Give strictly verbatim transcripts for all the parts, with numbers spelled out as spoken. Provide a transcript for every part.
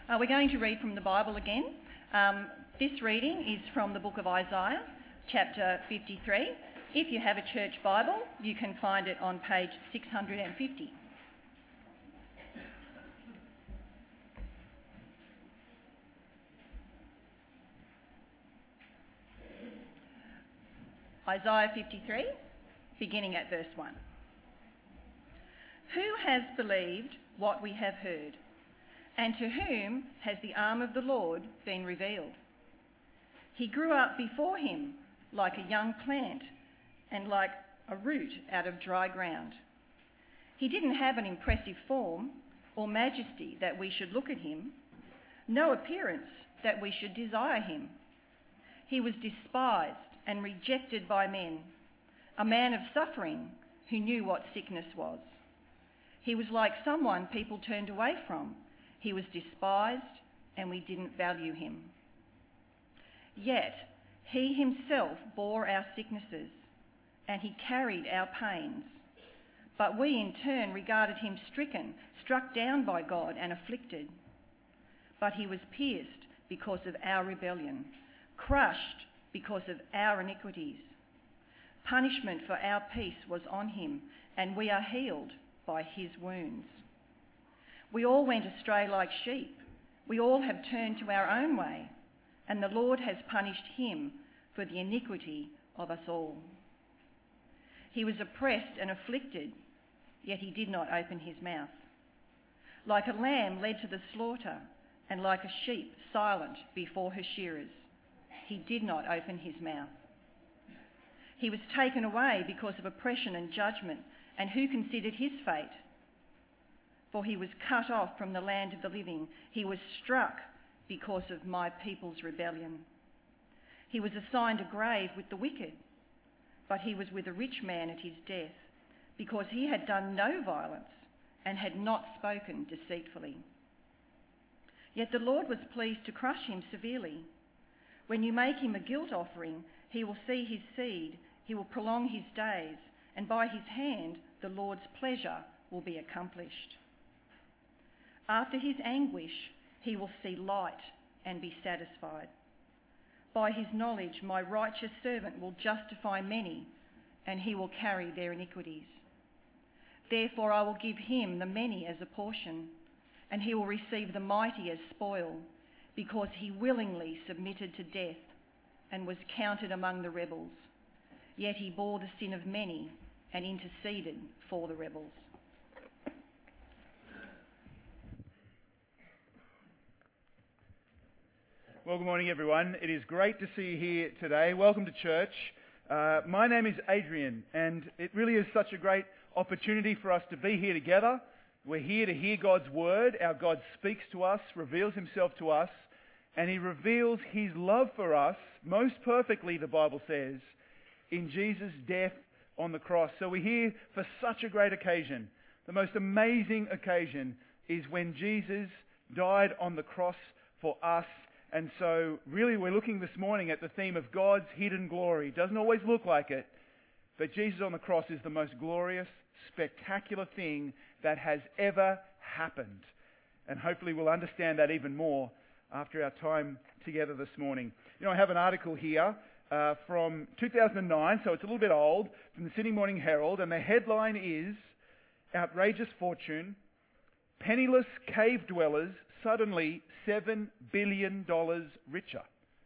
Uh, we're going to read from the Bible again. Um, this reading is from the book of Isaiah, chapter fifty-three. If you have a church Bible, you can find it on page six hundred fifty. Isaiah fifty-three, beginning at verse one. Who has believed what we have heard? And to whom has the arm of the Lord been revealed? He grew up before him like a young plant and like a root out of dry ground. He didn't have an impressive form or majesty that we should look at him, no appearance that we should desire him. He was despised and rejected by men, a man of suffering who knew what sickness was. He was like someone people turned away from. He was despised and we didn't value him. Yet he himself bore our sicknesses and he carried our pains. But we in turn regarded him stricken, struck down by God and afflicted. But he was pierced because of our rebellion, crushed because of our iniquities. Punishment for our peace was on him, and we are healed by his wounds. We all went astray like sheep. We all have turned to our own way, and the Lord has punished him for the iniquity of us all. He was oppressed and afflicted, yet he did not open his mouth. Like a lamb led to the slaughter, and like a sheep silent before her shearers, he did not open his mouth. He was taken away because of oppression and judgment, and who considered his fate? For he was cut off from the land of the living. He was struck because of my people's rebellion. He was assigned a grave with the wicked, but he was with a rich man at his death, because he had done no violence and had not spoken deceitfully. Yet the Lord was pleased to crush him severely. When you make him a guilt offering, he will see his seed, he will prolong his days, and by his hand the Lord's pleasure will be accomplished. After his anguish, he will see light and be satisfied. By his knowledge, my righteous servant will justify many, and he will carry their iniquities. Therefore I will give him the many as a portion, and he will receive the mighty as spoil, because he willingly submitted to death and was counted among the rebels. Yet he bore the sin of many and interceded for the rebels. Well, good morning, everyone. It is great to see you here today. Welcome to church. Uh, my name is Adrian, and it really is such a great opportunity for us to be here together. We're here to hear God's word. Our God speaks to us, reveals himself to us, and he reveals his love for us most perfectly, the Bible says, in Jesus' death on the cross. So we're here for such a great occasion. The most amazing occasion is when Jesus died on the cross for us. And so really we're looking this morning at the theme of God's hidden glory. It doesn't always look like it, but Jesus on the cross is the most glorious, spectacular thing that has ever happened. And hopefully we'll understand that even more after our time together this morning. You know, I have an article here uh, from two thousand nine, so it's a little bit old, from the Sydney Morning Herald, and the headline is, "Outrageous Fortune, Penniless Cave Dwellers Suddenly seven billion dollars Richer."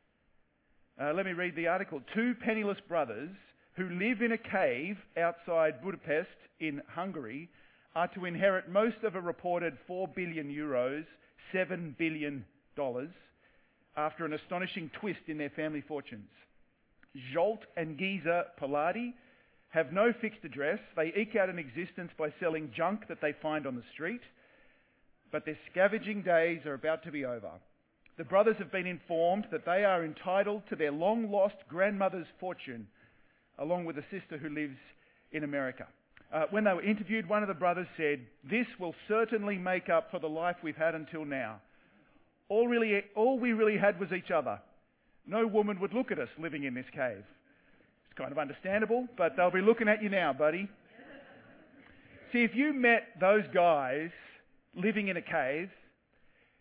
Uh, let me read the article. Two penniless brothers who live in a cave outside Budapest in Hungary are to inherit most of a reported four billion euros, seven billion dollars, after an astonishing twist in their family fortunes. Zsolt and Giza Paladi have no fixed address. They eke out an existence by selling junk that they find on the street, but their scavenging days are about to be over. The brothers have been informed that they are entitled to their long-lost grandmother's fortune, along with a sister who lives in America. Uh, when they were interviewed, one of the brothers said, "This will certainly make up for the life we've had until now. All, really, all we really had was each other. No woman would look at us living in this cave." It's kind of understandable, but they'll be looking at you now, buddy. See, if you met those guys living in a cave,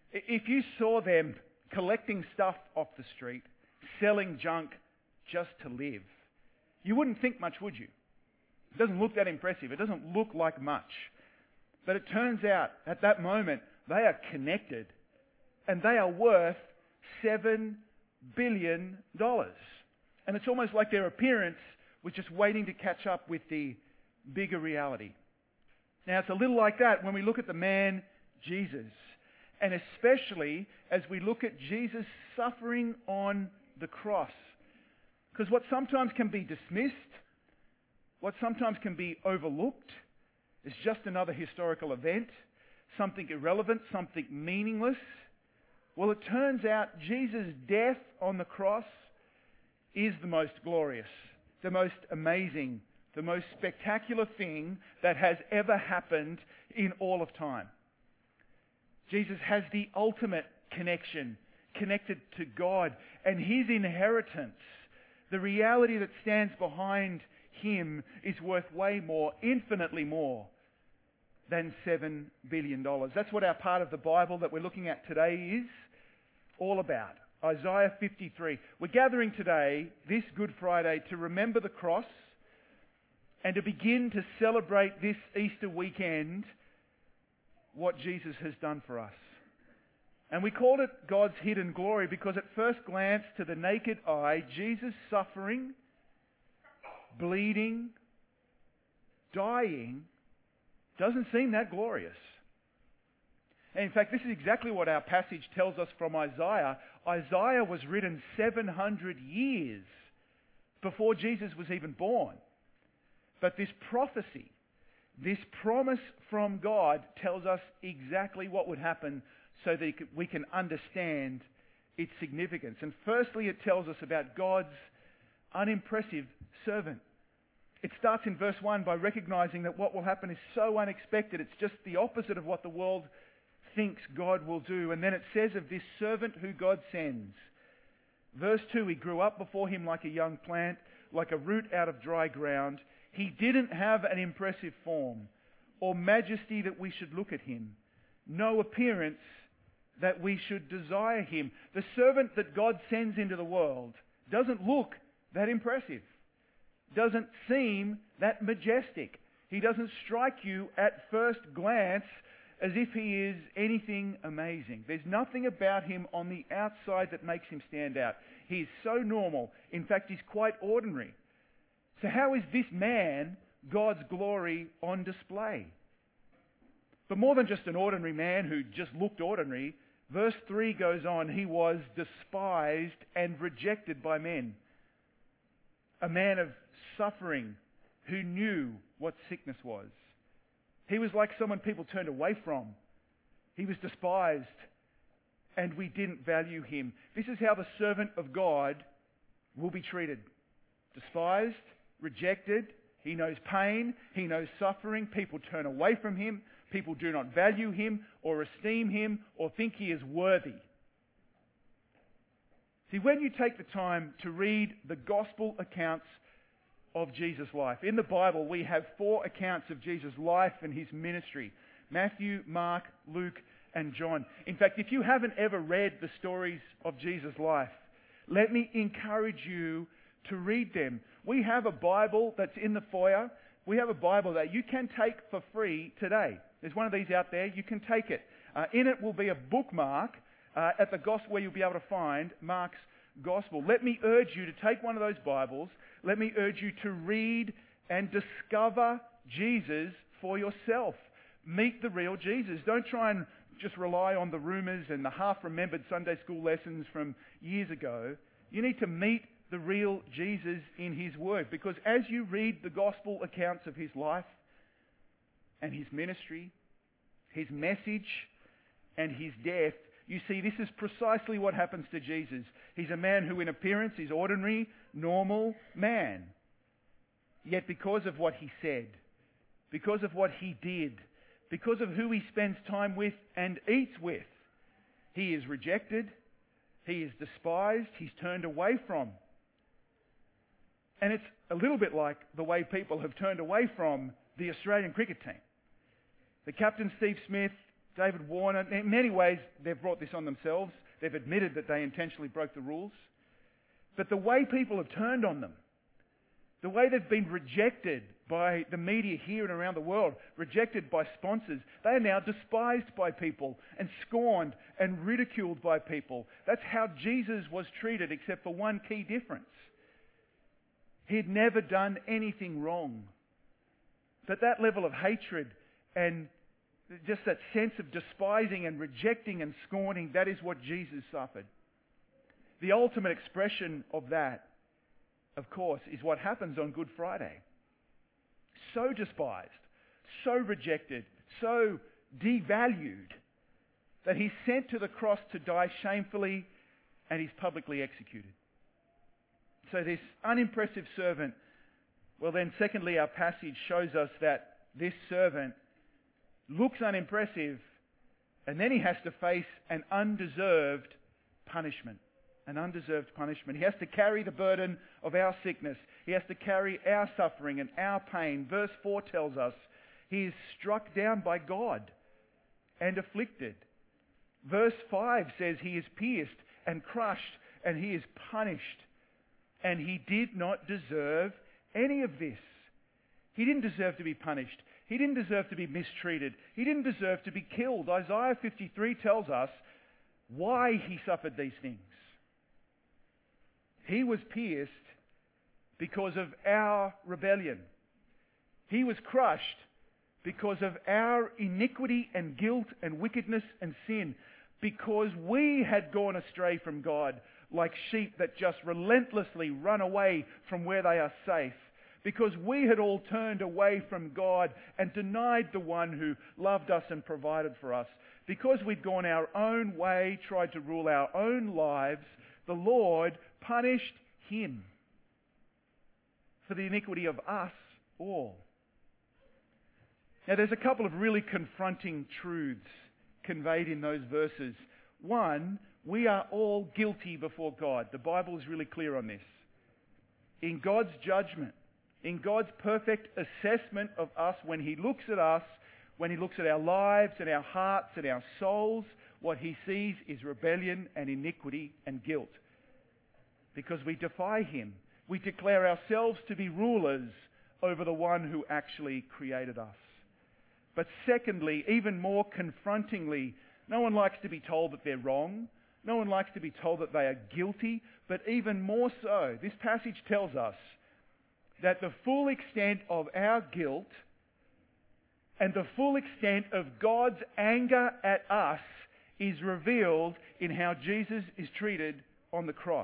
If you saw them collecting stuff off the street, selling junk just to live, you wouldn't think much, would you? It doesn't look that impressive. It doesn't look like much. But it turns out, at that moment, they are connected. And they are worth seven billion dollars. And it's almost like their appearance was just waiting to catch up with the bigger reality. Now, it's a little like that when we look at the man, Jesus. And especially as we look at Jesus suffering on the cross. Because what sometimes can be dismissed, what sometimes can be overlooked, is just another historical event, something irrelevant, something meaningless. Well, it turns out Jesus' death on the cross is the most glorious, the most amazing, the most spectacular thing that has ever happened in all of time. Jesus has the ultimate connection, connected to God, and his inheritance, the reality that stands behind him, is worth way more, infinitely more, than seven billion dollars. That's what our part of the Bible that we're looking at today is all about. Isaiah fifty-three. We're gathering today, this Good Friday, to remember the cross and to begin to celebrate this Easter weekend what Jesus has done for us. And we called it God's hidden glory because at first glance, to the naked eye, Jesus' suffering, bleeding, dying, doesn't seem that glorious. And in fact, this is exactly what our passage tells us from Isaiah. Isaiah was written seven hundred years before Jesus was even born. But this prophecy, this promise from God, tells us exactly what would happen so that we can understand its significance. And firstly, it tells us about God's unimpressive servant. It starts in verse one by recognizing that what will happen is so unexpected. It's just the opposite of what the world thinks God will do. And then it says of this servant who God sends. Verse two, he grew up before him like a young plant, like a root out of dry ground. He didn't have an impressive form or majesty that we should look at him. No appearance that we should desire him. The servant that God sends into the world doesn't look that impressive. Doesn't seem that majestic. He doesn't strike you at first glance as if he is anything amazing. There's nothing about him on the outside that makes him stand out. He's so normal. In fact, he's quite ordinary. So how is this man God's glory on display? But more than just an ordinary man who just looked ordinary, verse three goes on, he was despised and rejected by men. A man of suffering who knew what sickness was. He was like someone people turned away from. He was despised and we didn't value him. This is how the servant of God will be treated. Despised, rejected. He knows pain. He knows suffering. People turn away from him. People do not value him or esteem him or think he is worthy. See, when you take the time to read the gospel accounts of Jesus' life, in the Bible we have four accounts of Jesus' life and his ministry. Matthew, Mark, Luke, and John. In fact, if you haven't ever read the stories of Jesus' life, let me encourage you to read them. We have a Bible that's in the foyer. We have a Bible that you can take for free today. There's one of these out there. You can take it. Uh, in it will be a bookmark uh, at the gospel where you'll be able to find Mark's gospel. Let me urge you to take one of those Bibles. Let me urge you to read and discover Jesus for yourself. Meet the real Jesus. Don't try and just rely on the rumours and the half-remembered Sunday school lessons from years ago. You need to meet the real Jesus in his word, because as you read the gospel accounts of his life and his ministry, his message and his death, you see this is precisely what happens to Jesus. He's a man who in appearance is ordinary, normal man. Yet because of what he said, because of what he did, because of who he spends time with and eats with, he is rejected, he is despised, he's turned away from. And it's a little bit like the way people have turned away from the Australian cricket team. The captain, Steve Smith, David Warner. In many ways, they've brought this on themselves. They've admitted that they intentionally broke the rules. But the way people have turned on them, the way they've been rejected by the media here and around the world, rejected by sponsors, they are now despised by people and scorned and ridiculed by people. That's how Jesus was treated, except for one key difference. He'd never done anything wrong. But that level of hatred and just that sense of despising and rejecting and scorning, that is what Jesus suffered. The ultimate expression of that, of course, is what happens on Good Friday. So despised, so rejected, so devalued that he's sent to the cross to die shamefully and he's publicly executed. So this unimpressive servant, well then secondly our passage shows us that this servant looks unimpressive and then he has to face an undeserved punishment. An undeserved punishment. He has to carry the burden of our sickness. He has to carry our suffering and our pain. Verse four tells us he is struck down by God and afflicted. Verse five says he is pierced and crushed and he is punished. And he did not deserve any of this. He didn't deserve to be punished. He didn't deserve to be mistreated. He didn't deserve to be killed. Isaiah fifty-three tells us why he suffered these things. He was pierced because of our rebellion. He was crushed because of our iniquity and guilt and wickedness and sin. Because we had gone astray from God like sheep that just relentlessly run away from where they are safe. Because we had all turned away from God and denied the one who loved us and provided for us. Because we'd gone our own way, tried to rule our own lives, the Lord punished him for the iniquity of us all. Now there's a couple of really confronting truths conveyed in those verses. One, we are all guilty before God. The Bible is really clear on this. In God's judgment, in God's perfect assessment of us, when he looks at us, when he looks at our lives and our hearts and our souls, what he sees is rebellion and iniquity and guilt. Because we defy him. We declare ourselves to be rulers over the one who actually created us. But secondly, even more confrontingly, no one likes to be told that they're wrong. No one likes to be told that they are guilty. But even more so, this passage tells us that the full extent of our guilt and the full extent of God's anger at us is revealed in how Jesus is treated on the cross.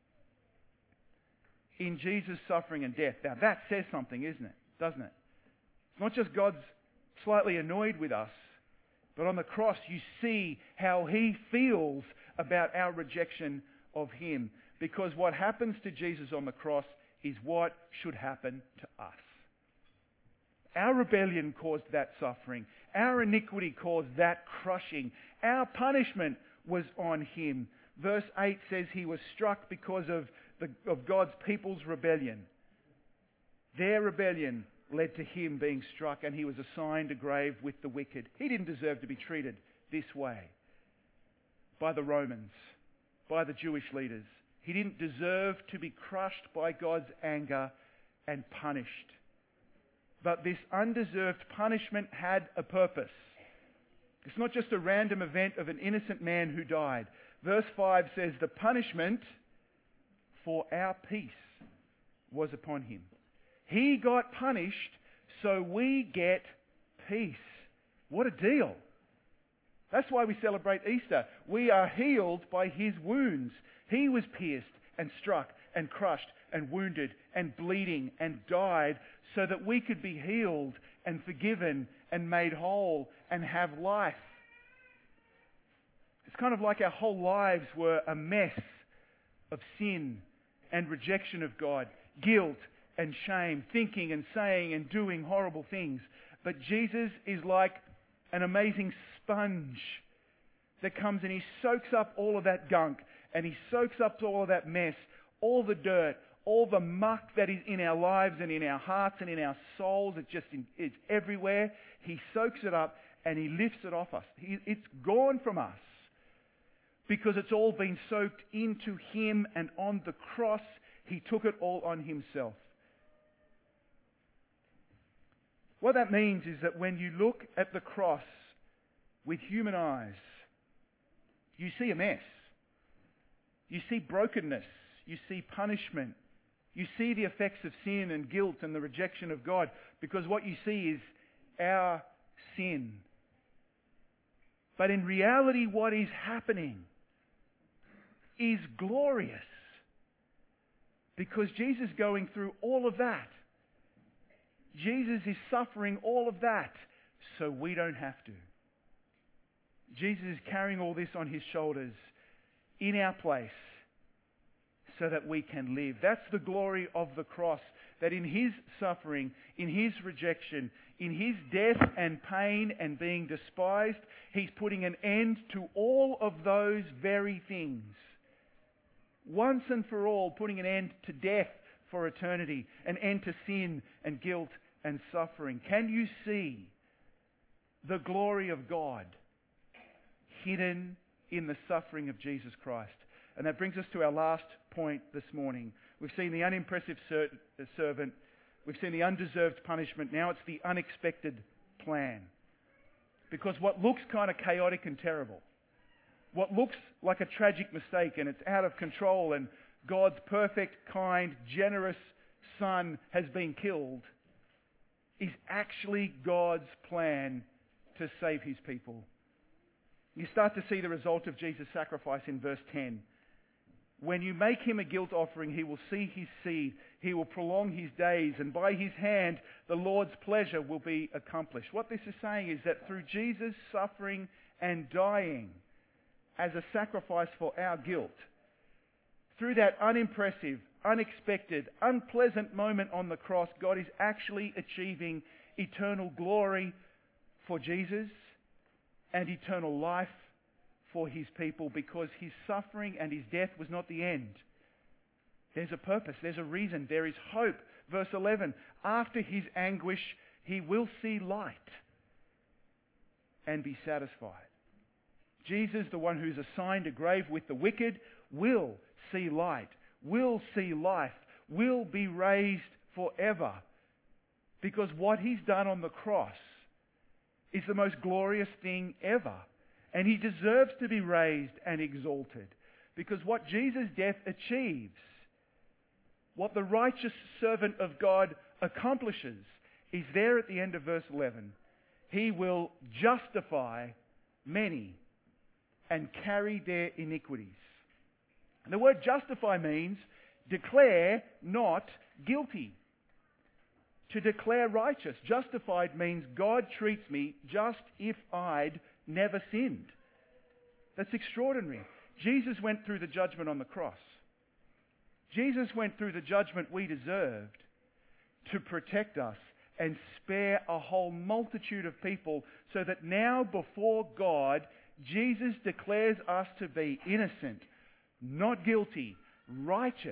In Jesus' suffering and death. Now that says something, isn't it? Doesn't it? It's not just God's slightly annoyed with us, but on the cross you see how he feels about our rejection of him. Because what happens to Jesus on the cross is what should happen to us. Our rebellion caused that suffering. Our iniquity caused that crushing. Our punishment was on him. Verse eight says he was struck because of The, of God's people's rebellion. Their rebellion led to him being struck and he was assigned a grave with the wicked. He didn't deserve to be treated this way by the Romans, by the Jewish leaders. He didn't deserve to be crushed by God's anger and punished. But this undeserved punishment had a purpose. It's not just a random event of an innocent man who died. Verse five says the punishment for our peace was upon him. He got punished so we get peace. What a deal. That's why we celebrate Easter. We are healed by his wounds. He was pierced and struck and crushed and wounded and bleeding and died so that we could be healed and forgiven and made whole and have life. It's kind of like our whole lives were a mess of sin and rejection of God, guilt and shame, thinking and saying and doing horrible things. But Jesus is like an amazing sponge that comes and he soaks up all of that gunk and he soaks up all of that mess, all the dirt, all the muck that is in our lives and in our hearts and in our souls. It's just in, it's everywhere. He soaks it up and he lifts it off us. He, it's gone from us because it's all been soaked into him, and on the cross he took it all on himself. What that means is that when you look at the cross with human eyes, you see a mess. You see brokenness. You see punishment. You see the effects of sin and guilt and the rejection of God, because what you see is our sin. But in reality, what is happening is glorious, because Jesus is going through all of that. Jesus is suffering all of that so we don't have to. Jesus is carrying all this on his shoulders in our place so that we can live. That's the glory of the cross, that in his suffering, in his rejection, in his death and pain and being despised, he's putting an end to all of those very things. Once and for all, putting an end to death for eternity, an end to sin and guilt and suffering. Can you see the glory of God hidden in the suffering of Jesus Christ? And that brings us to our last point this morning. We've seen the unimpressive ser- servant. We've seen the undeserved punishment. Now it's the unexpected plan. Because what looks kind of chaotic and terrible, what looks like a tragic mistake and it's out of control and God's perfect, kind, generous Son has been killed, is actually God's plan to save his people. You start to see the result of Jesus' sacrifice in verse ten. When you make him a guilt offering, he will see his seed. He will prolong his days, and by his hand the Lord's pleasure will be accomplished. What this is saying is that through Jesus suffering and dying as a sacrifice for our guilt, through that unimpressive, unexpected, unpleasant moment on the cross, God is actually achieving eternal glory for Jesus and eternal life for his people, because his suffering and his death was not the end. There's a purpose, there's a reason, there is hope. Verse eleven, after his anguish, he will see light and be satisfied. Jesus, the one who's assigned a grave with the wicked, will see light, will see life, will be raised forever. Because what he's done on the cross is the most glorious thing ever. And he deserves to be raised and exalted. Because what Jesus' death achieves, what the righteous servant of God accomplishes, is there at the end of verse eleven. He will justify many and carry their iniquities. And the word justify means declare not guilty. To declare righteous. Justified means God treats me just if I'd never sinned. That's extraordinary. Jesus went through the judgment on the cross. Jesus went through the judgment we deserved to protect us and spare a whole multitude of people, so that now before God, Jesus declares us to be innocent, not guilty, righteous.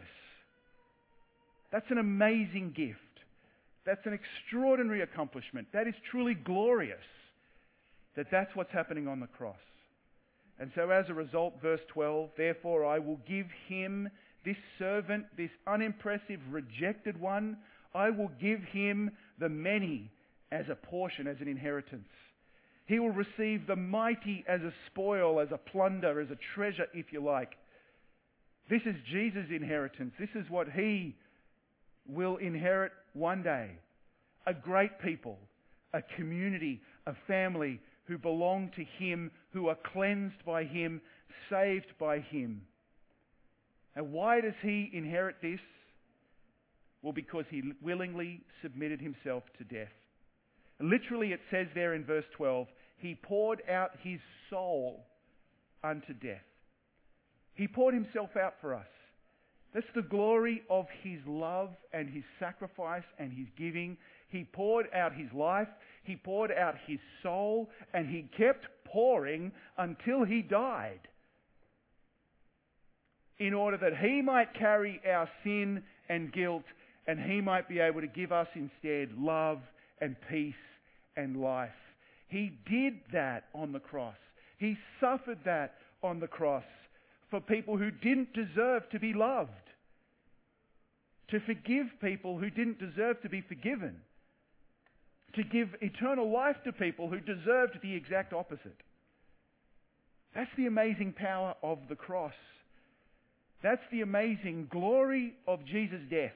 That's an amazing gift. That's an extraordinary accomplishment. That is truly glorious, that that's what's happening on the cross. And so as a result, verse twelve, therefore I will give him, this servant, this unimpressive, rejected one, I will give him the many as a portion, as an inheritance. He will receive the mighty as a spoil, as a plunder, as a treasure, if you like. This is Jesus' inheritance. This is what he will inherit one day. A great people, a community, a family who belong to him, who are cleansed by him, saved by him. And why does he inherit this? Well, because he willingly submitted himself to death. Literally, it says there in verse twelve, he poured out his soul unto death. He poured himself out for us. That's the glory of his love and his sacrifice and his giving. He poured out his life, he poured out his soul, and he kept pouring until he died, in order that he might carry our sin and guilt, and he might be able to give us instead love and peace and life. He did that on the cross. He suffered that on the cross for people who didn't deserve to be loved, to forgive people who didn't deserve to be forgiven, to give eternal life to people who deserved the exact opposite. That's the amazing power of the cross. That's the amazing glory of Jesus' death.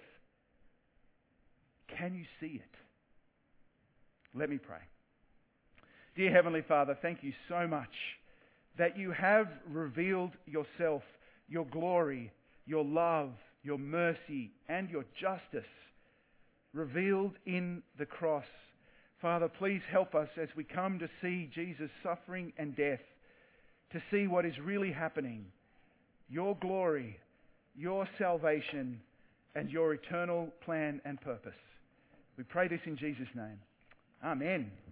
Can you see it? Let me pray. Dear Heavenly Father, thank you so much that you have revealed yourself, your glory, your love, your mercy, and your justice revealed in the cross. Father, please help us as we come to see Jesus' suffering and death, to see what is really happening, your glory, your salvation, and your eternal plan and purpose. We pray this in Jesus' name. Amen.